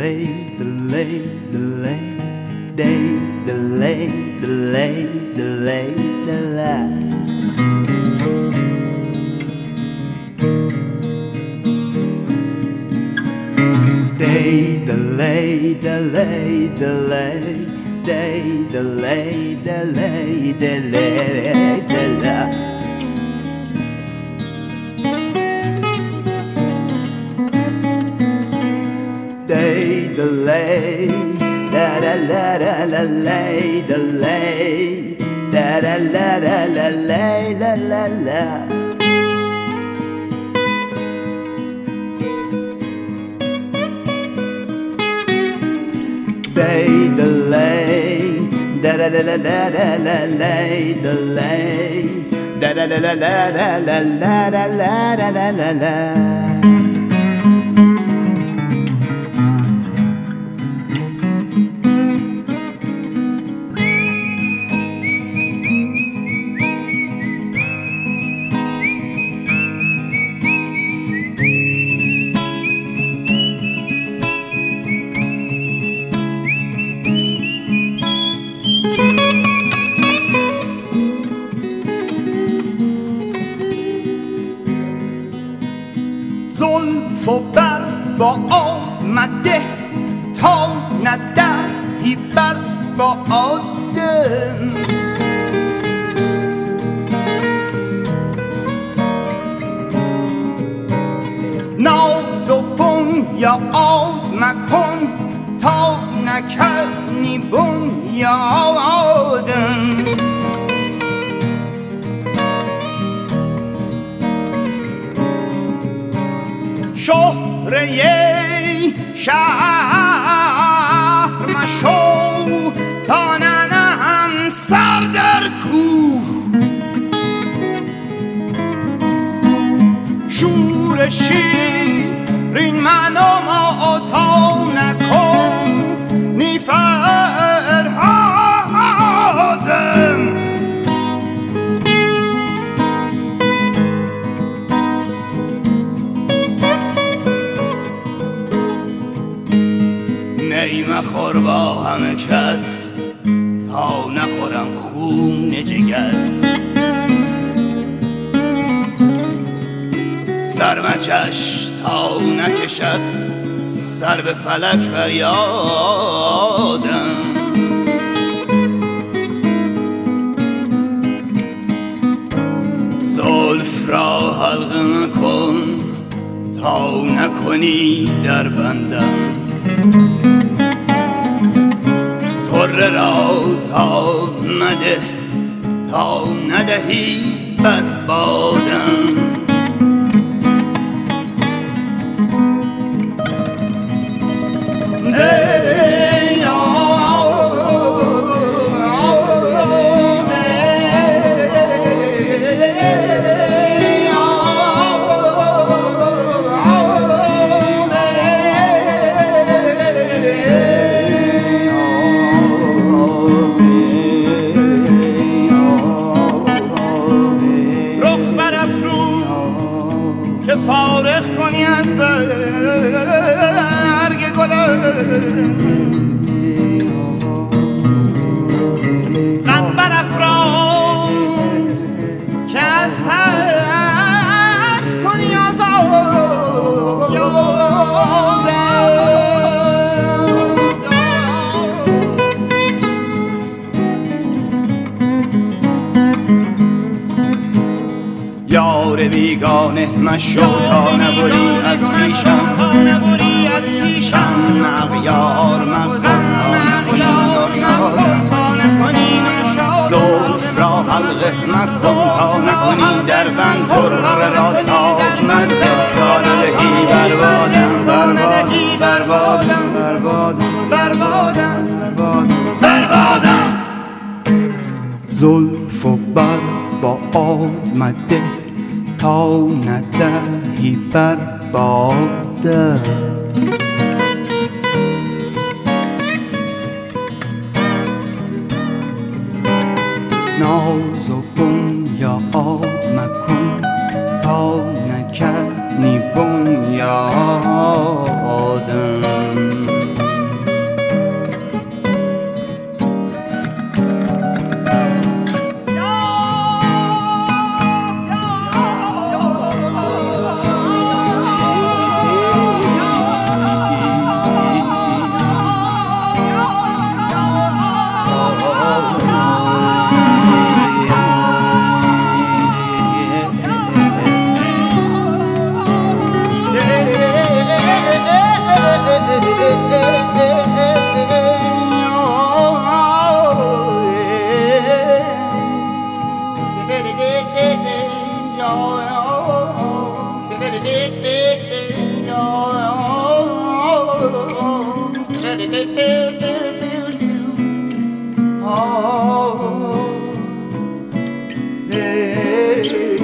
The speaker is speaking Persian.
delay, delay, delay, day, delay, delay, delay, delay. Day, delay, delay, delay, day, delay, delay, delay, delay. Day, delay, da da la da la lay, delay, da da la da la lay, la la la. Day, delay, da da la la la la la lay, delay, da da la la la la la la la la la la la. زلف و بر با آمده تا ندهی بر با آدم ناز و بنیاد مکن تا نکنی بنیادم شهره شهر مشو تا ننهم سر در کوه شور شیرین من و ما تا نکن نی فرهادم نی مخور با همه کس تا نخورم خون جگر سر مکش تا نکشد سر به فلک فریادم زلف را حلقه مکن تا نکنی در بندم طره را تا مده تا ندهی بر بادم فارغ کنی از برگ غم برافراز که از حرف کنی آزاد یار بیگانه مشو تا نبری از پیشم اغیار مخون تا نکنی نشادم زلف را حلقه مکن تا نکنی در بند طره را تا مده تا ندهی بربادم زلف و بر با آمده تا ندهی بر بادم ناز و بنیاد مکن تا نکنی بنیادم lay.